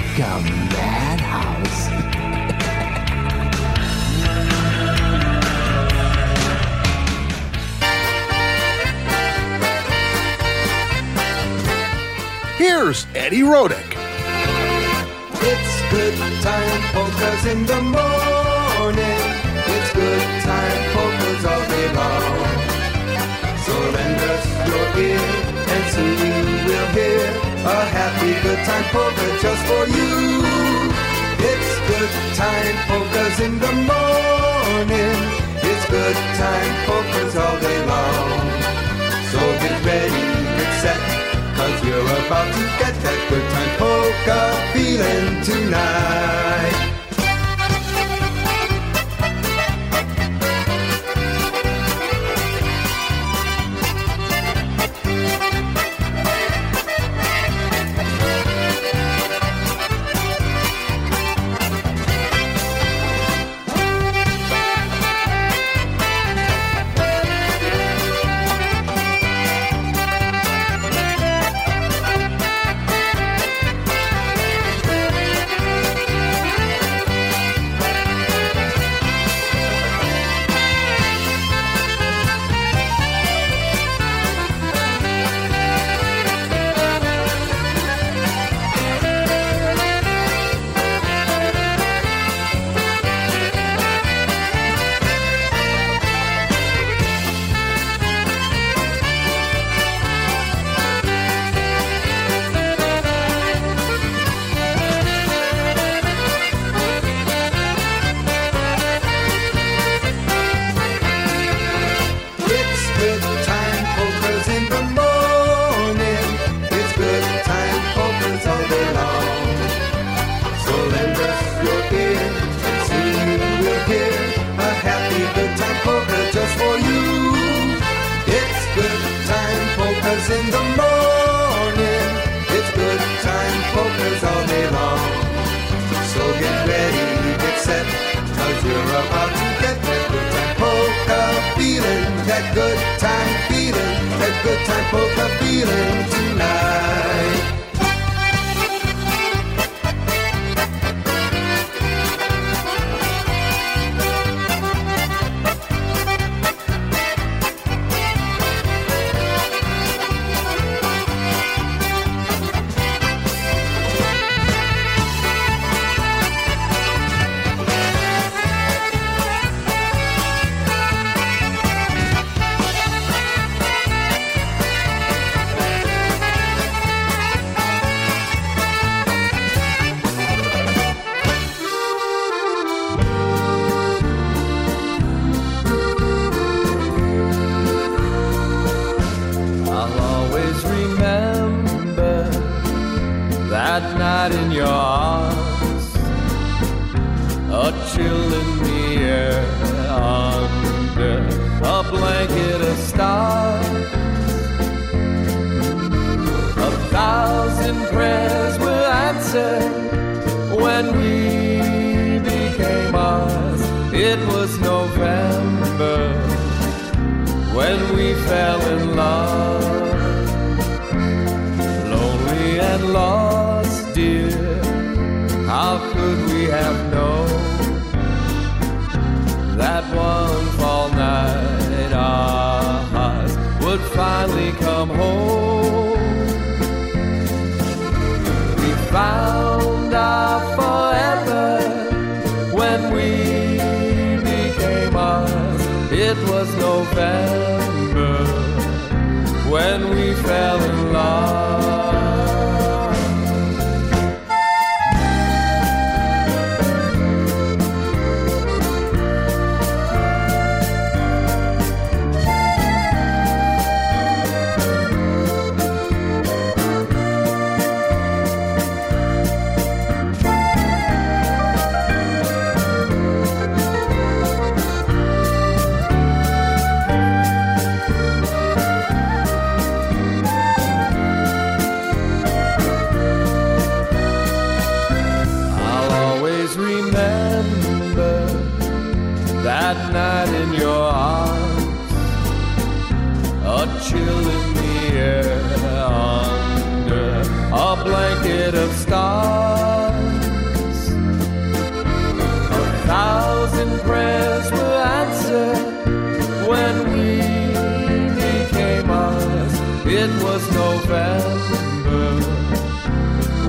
like a madhouse. Here's Eddie Rodick. It's good time polkas in the morning. It's good time polkas all day long. So lend us your ear and soon you will hear a happy good time polka just for you. It's good time polkas in the morning. It's good time polkas all day long. So get ready, get set, 'cause you're about to get that good time polka feeling tonight. In the morning, it's good time polkas all day long. So get ready, get set, 'cause you're about to get that good time polka feeling, that good time feeling, that good time polka feeling tonight. Night in your arms, a chill in the air, under a blanket of stars. 1,000 prayers were answered when we became ours. It was November when we fell in love, lonely and lost, dear. How could we have known that one fall night our hearts would finally come home? We found our forever when we became ours. It was November when we fell in love.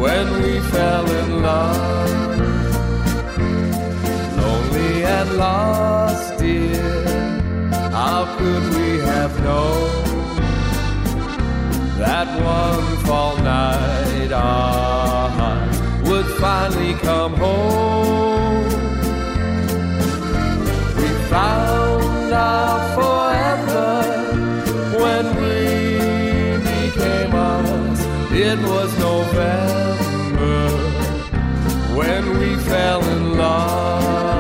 when we fell in love. Lonely and lost, dear, how could we have known that one fall night our heart would finally come home? We found our forever when we became us. It was November when we fell in love.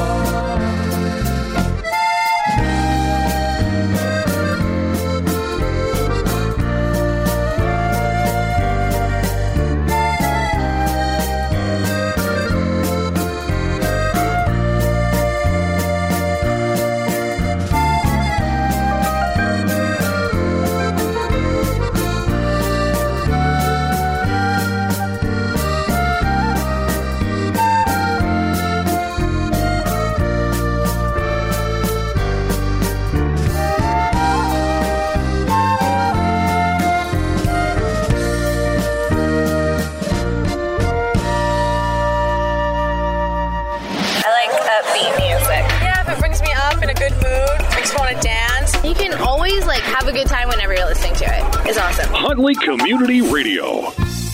Have a good time whenever you're listening to it. It's awesome. Huntley Community Radio.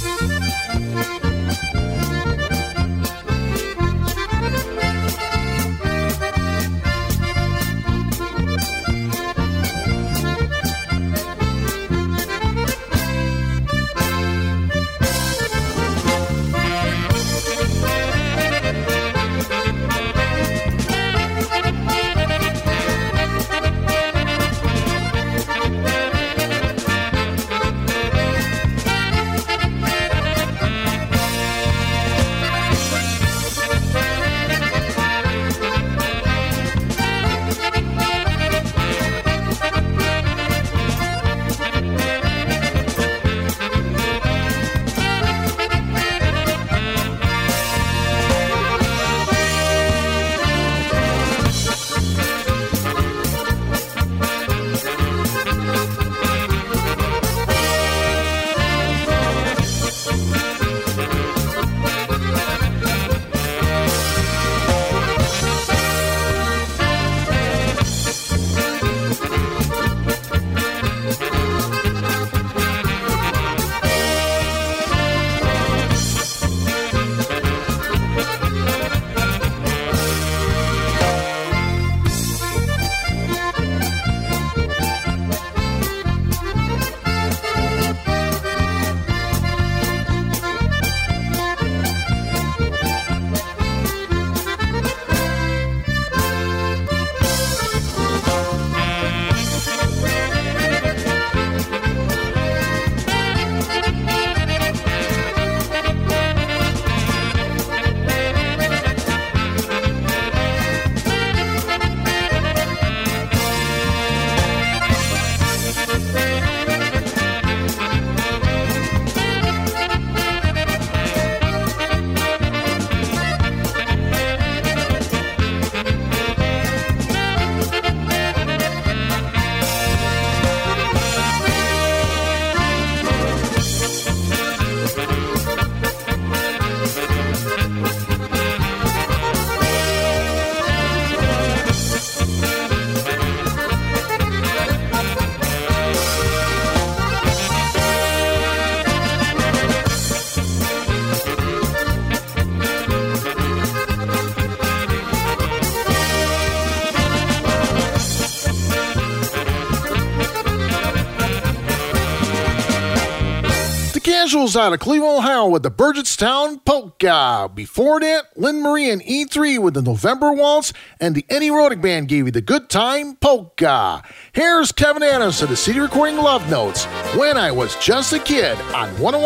Casuals out of Cleveland, Ohio with the Burgettstown Polka. Before that, Lynn Marie and E3 with the November Waltz, and the Eddie Rodick Band gave you the Good Time Polka. Here's Kevin Adams of the CD Recording Love Notes, When I Was Just a Kid, on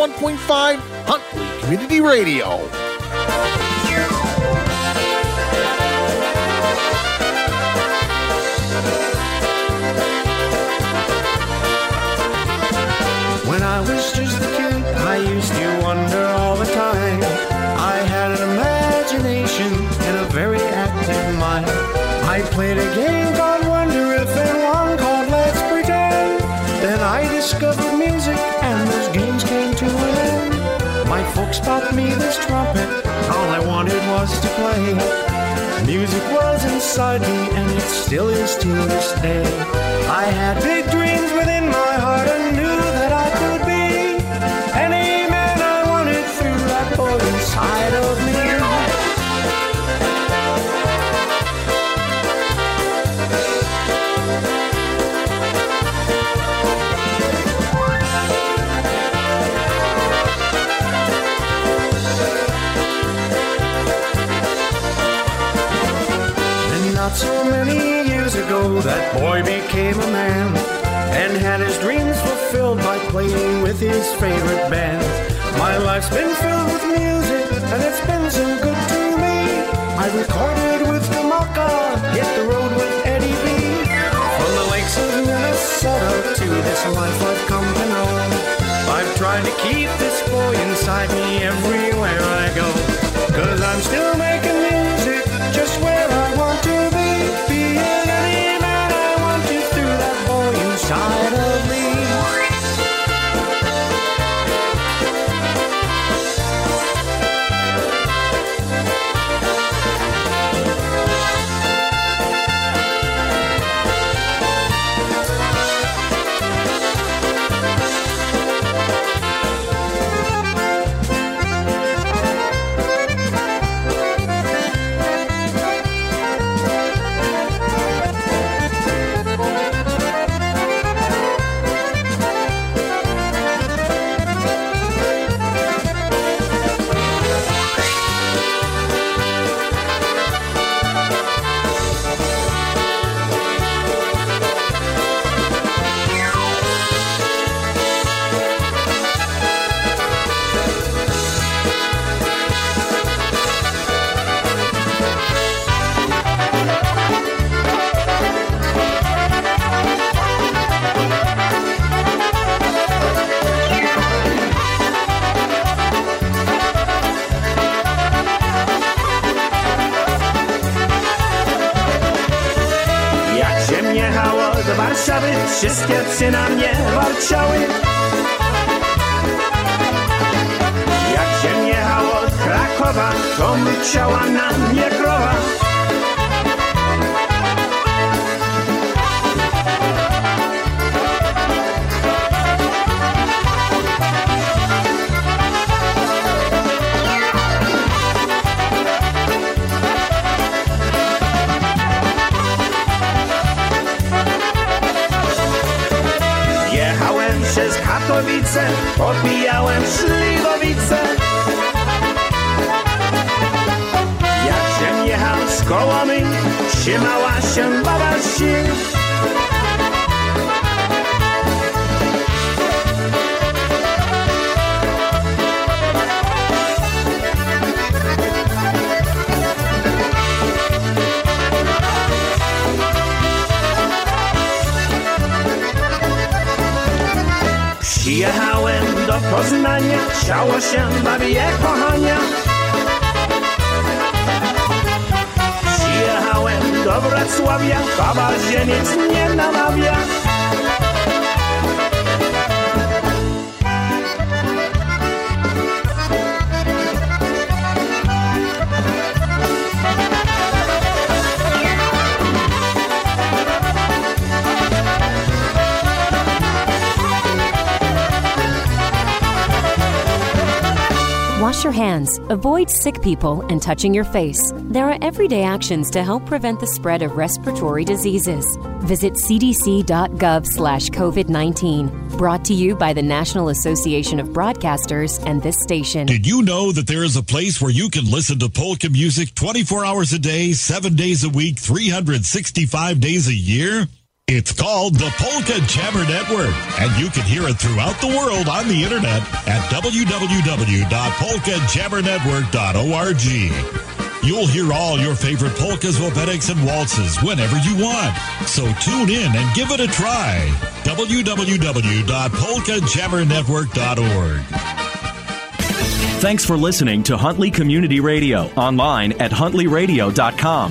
101.5 Huntley Community Radio. When I was just a kid, I used to wonder all the time. I had an imagination and a very active mind. I played a game called Wonder If and one called Let's Pretend. Then I discovered music and those games came to an end. My folks Max bought me this trumpet. All I wanted was to play. Music was inside me, and it still is to this day. I had big dreams within my heart and knew that I could be any man I wanted through that boy inside of me. Not so many years ago, that boy became a man and had his dreams fulfilled by playing with his favorite band. My life's been filled with music, and it's been so good to me. I recorded with Kamaka, hit the road with Eddie B. From the lakes of Minnesota to this life I've come to know, I've tried to keep this boy inside me everywhere I go. 'Cause I'm still making music just where I want to be. Being any man I want to through that boy inside of me. Warszawy, wszystkie psy na mnie warczały. Jak się jechało od Krakowa, to myczała na mnie krowa. Przez Katowice popijałem Śliwowice. Jak się jechał z Kołomy, trzymała się baba sił. Przyjechałem do Poznania, chciało się babie kochania. Przyjechałem do Wrocławia, baba ziemiec nie namawia. Wash your hands, avoid sick people, and touching your face. There are everyday actions to help prevent the spread of respiratory diseases. Visit cdc.gov/COVID-19. Brought to you by the National Association of Broadcasters and this station. Did you know that there is a place where you can listen to polka music 24 hours a day, 7 days a week, 365 days a year? It's called the Polka Jammer Network, and you can hear it throughout the world on the internet at www.polkajammernetwork.org. You'll hear all your favorite polkas, wopetics, and waltzes whenever you want. So tune in and give it a try. www.polkajammernetwork.org. Thanks for listening to Huntley Community Radio, online at huntleyradio.com.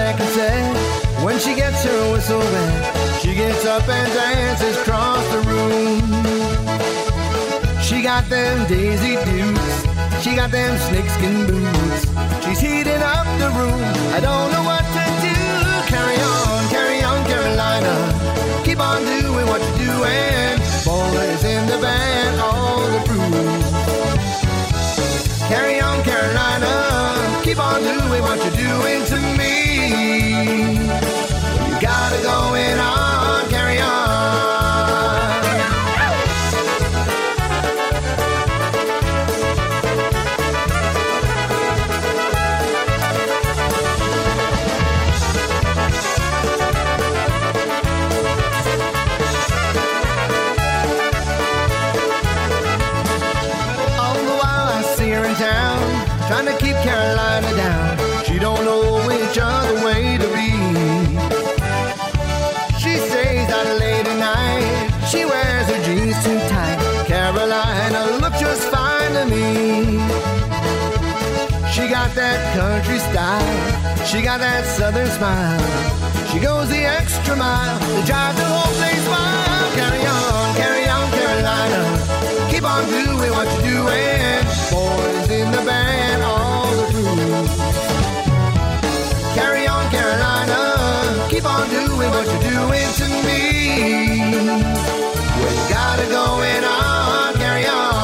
can say. When she gets her whistle wet, she gets up and dances across the room. She got them Daisy Dukes, she got them snakeskin boots. She's heating up the room, I don't know what to do. Carry on, Carolina, keep on doing what you're doing. Boys in the band, all the crew. Carry on, Carolina, keep on doing what you're doing to me. You got it going on, carry on. Trying to keep Carolina down. She don't know which other way to be. She stays out late at night. She wears her jeans too tight. Carolina looks just fine to me. She got that country style. She got that southern smile. She goes the extra mile to drive the whole place wild. Carry on, Carolina. Keep on doing what you're doing. Boys in the band, all the crew. Carry on, Carolina. Keep on doing what you're doing to me. Well, you got it going on, carry on.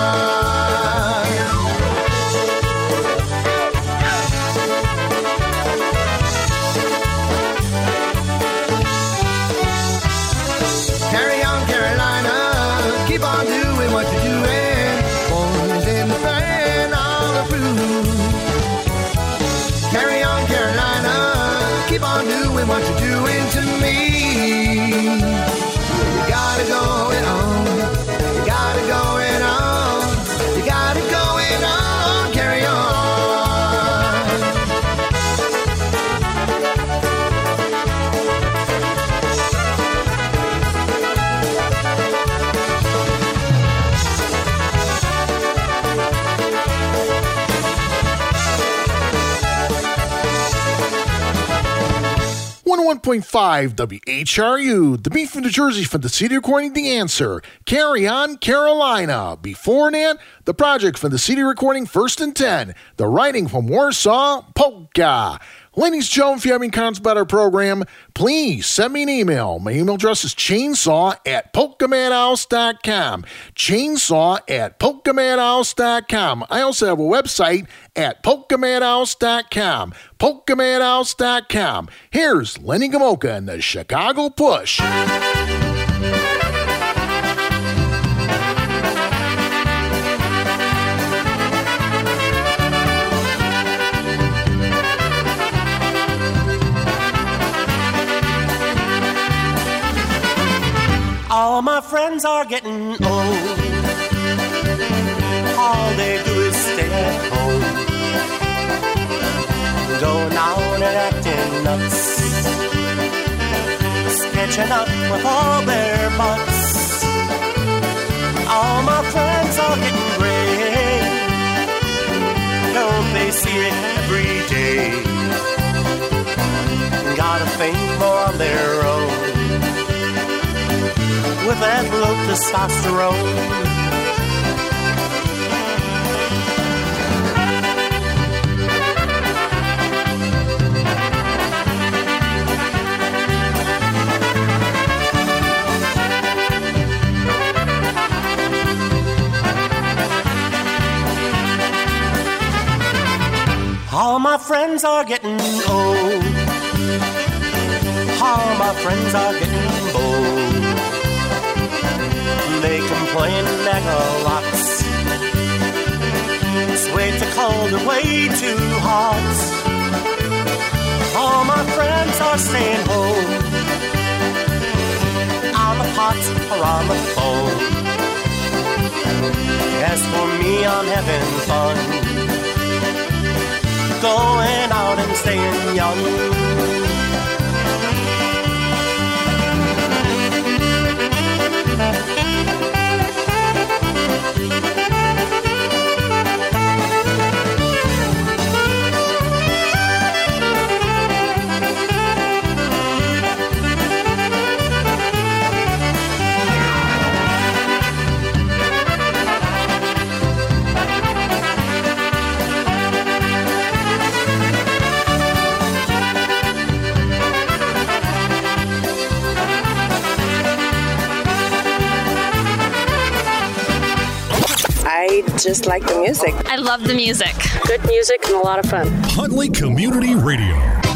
Carry on, Carolina. Keep on doing what you're doing. Boys in the band, all the crew. Carry on, Carolina. Keep on doing what you're doing to me. You got it going on. You got it going on. You got it going on. Carry on. .5 WHRU, the beat from New Jersey from the city recording The Answer. Carry on, Carolina. Before that, the project from the city recording First and 10. The writing from Warsaw, Polka. Ladies and gentlemen, if you have any comments about our program, please send me an email. My email address is chainsaw@polkamadhouse.com. Chainsaw@polkamadhouse.com. I also have a website at polkamadhouse.com. polkamadhouse.com. Here's Lenny Gomulka and the Chicago Push. All my friends are getting old. All they do is stay at home, going out and acting nuts, sketching up with all their butts. All my friends are getting gray. Don't they see it every day? Got a thing on their own, with that low testosterone. All my friends are getting old. All my friends are getting bold. They complain and nag a lot. Sway to cold and way too hot. All my friends are staying home, on the pot or on the phone. As for me, I'm having fun, going out and staying young. just like the music. I love the music. Good music and a lot of fun. Huntley Community Radio.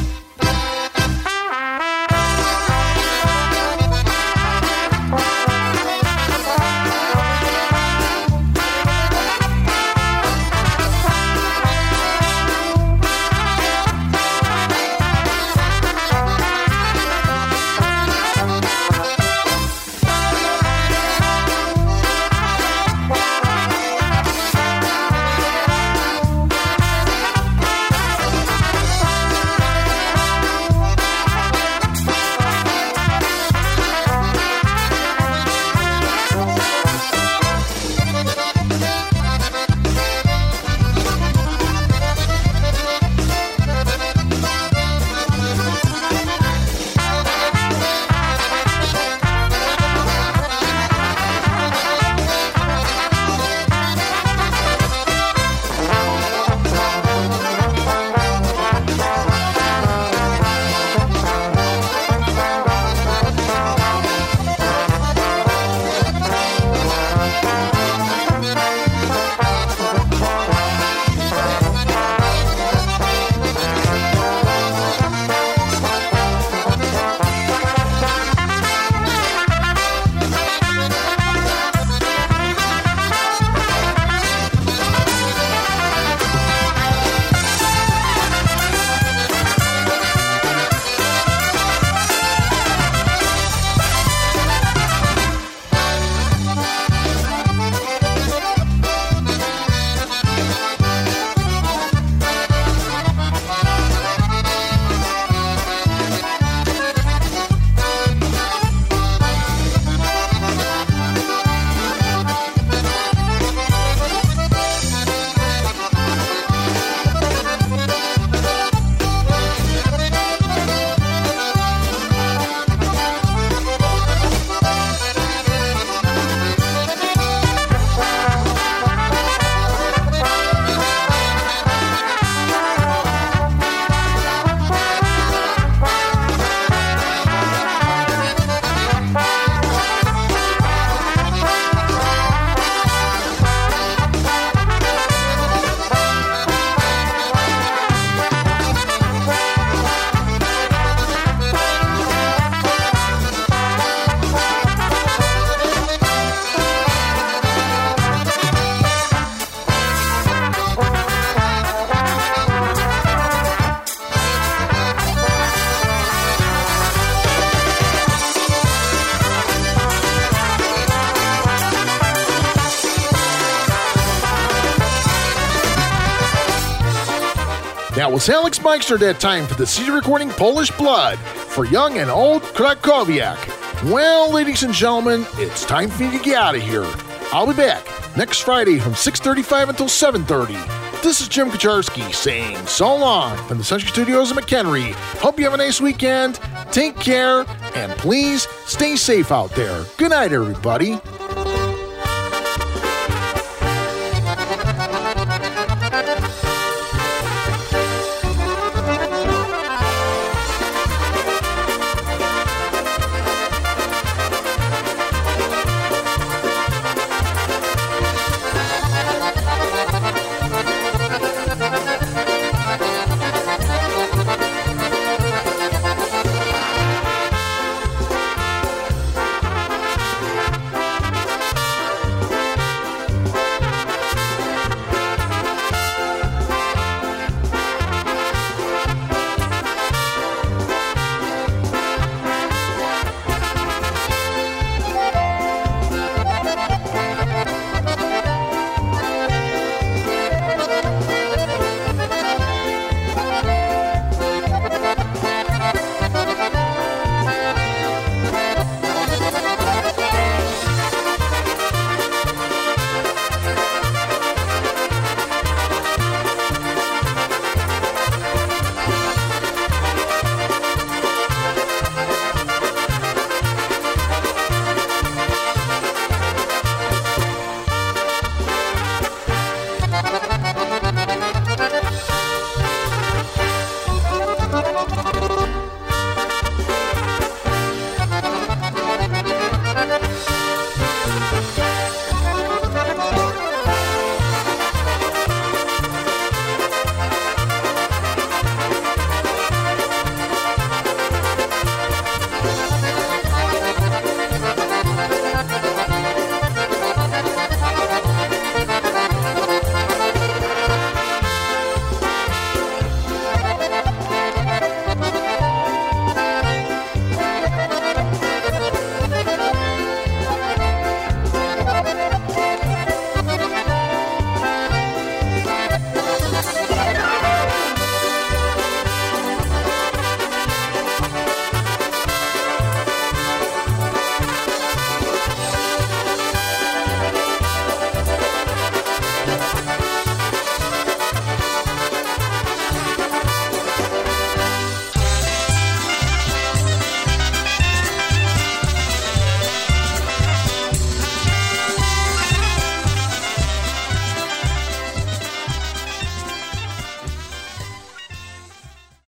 That was Alex Meister that time for the CD recording Polish Blood for young and old Krakowiak. Well, ladies and gentlemen, it's time for me to get out of here. I'll be back next Friday from 6:35 until 7:30. This is Jim Kucharski saying so long from the Century Studios in McHenry. Hope you have a nice weekend. Take care, and please stay safe out there. Good night, everybody.